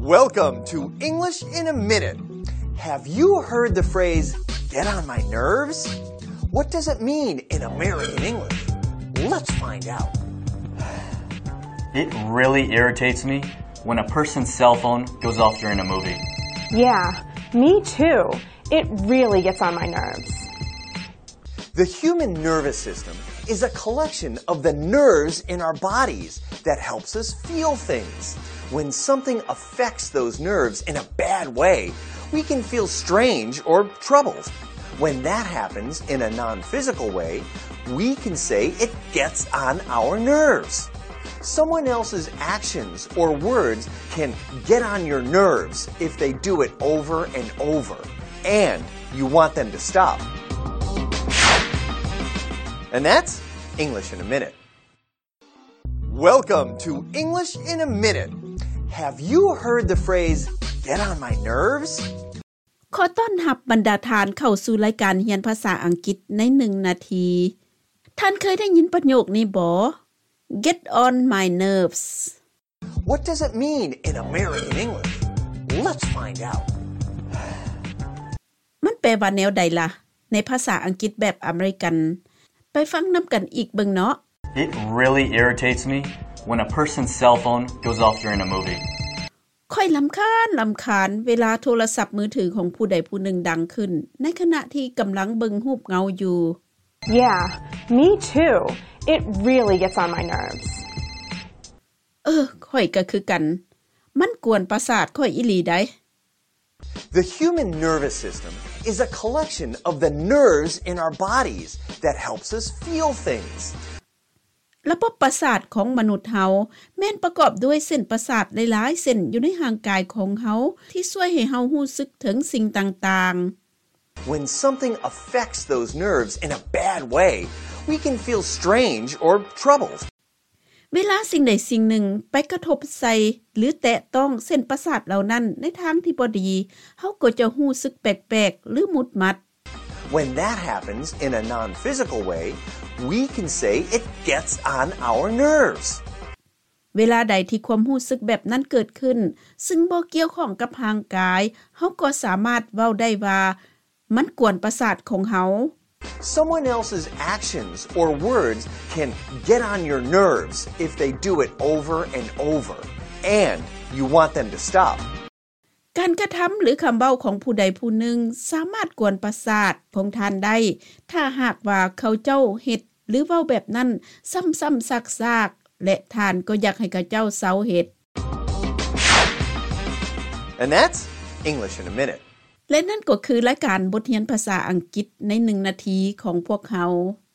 Welcome to English in a Minute. Have you heard the phrase, get on my nerves? What does it mean in American English? Let's find out. It really irritates me when a person's cell phone goes off during a movie. Yeah, me too. It really gets on my nerves. The human nervous system is a collection of the nerves in our bodies that helps us feel things. When something affects those nerves in a bad way, we can feel strange or troubled. When that happens in a non-physical way, we can say it gets on our nerves. Someone else's actions or words can get on your nerves if they do it over and over, and you want them to stop. And that's English in a Minute. Welcome to English in a Minute. Have you heard the phrase, get on my nerves? ขอต้อนรับบรรดาทานเข้าสู่รายการเรียนภาษาอังกฤษใน1นาทีท่านเคยได้ยินประโยคนี้บ่ Get on my nerves What does it mean in American English? Let's find out. มันแปลว่าแนวใดล่ะในภาษาอังกฤษแบบอเมริกันไปฟังนํากันอีกเบิ่งเนาะ It really irritates me when a person's cell phone goes off during a movie. ค่อยรำคาญเวลาโทรศัพท์มือถือของผู้ใดผู้หนึ่งดังขึ้นในขณะที่กำลังเบิ่งรูปเงาอยู่ Yeah, me too. It really gets on my nerves. ค่อยก็คือกันมันกวนประสาทค่อยอีหลีได้ The human nervous system is a collection of the nerves in our bodies that helps us feel things. ระบบประสาทของมนุษย์เฮาแม่นประกอบด้วยเส้นประสาทหลายๆเส้นอยู่ในร่างกายของเฮาที่ช่วยให้เฮารู้สึกถึงสิ่งต่างๆ When something affects those nerves in a bad way, we can feel strange or troubled. เวลาสิ่งใดสิ่งหนึ่งไปกระทบใส่หรือแตะต้องเส้นประสาทเหล่านั้นในทางที่บ่ดีเฮาก็จะรู้สึกแปลกๆหรือหมุดหมัด When that happens in a non-physical way, we can say it gets on our nerves. เวลาใดที่ความรู้สึกแบบนั้นเกิดขึ้นซึ่งบ่เกี่ยวข้องกับร่างกายเฮาก็สามารถเว้าได้ว่ามันกวนประสาทของเฮา Someone else's actions or words can get on your nerves if they do it over and over, and you want them to stop. การกระทำหรือคำเว้าของผู้ใดผู้หนึ่งสามารถกวนประสาทของท่านได้ถ้าหากว่าเขาเจ้าเฮ็ดหรือเว้าแบบนั้นซ้ำๆซากๆและท่านก็อยากให้เขาเจ้าเซาเฮ็ด And that's English in a Minute. และนั่นก็คือรายการบทเรียนภาษาอังกฤษใน1นาทีของพวกเรา